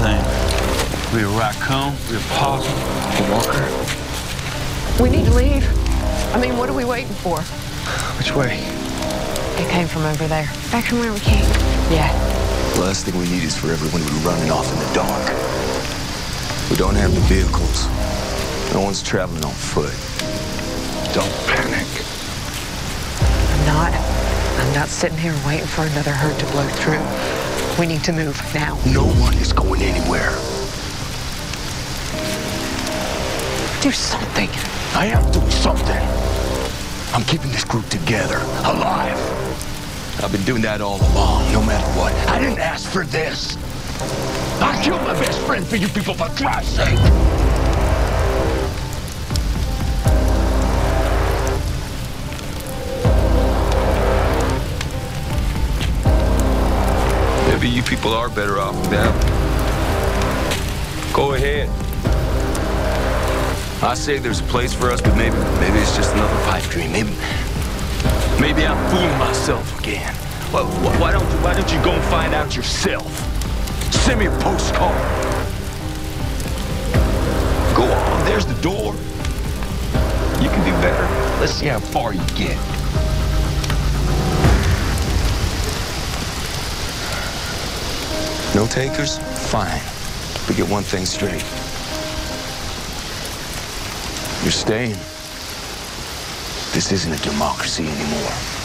things. We a raccoon, we a possum, a walker. We need to leave. I mean, what are we waiting for? Which way? It came from over there. Back from where we came. Yeah. The last thing we need is for everyone to be running off in the dark. We don't have the vehicles. No one's traveling on foot. Don't panic. I'm not sitting here waiting for another herd to blow through. We need to move now. No one is going anywhere. Do something. I am doing something. I'm keeping this group together, alive. I've been doing that all along, no matter what. I didn't ask for this. I killed my best friend for you people, for Christ's sake. Maybe you people are better off now. Go ahead. I say there's a place for us, but maybe it's just another pipe dream. Maybe I'm fooling myself again. Well, why don't you go and find out yourself? Send me a postcard. Go on, there's the door. You can do better. Let's see how far you get. No takers? Fine. We get one thing straight. You're staying. This isn't a democracy anymore.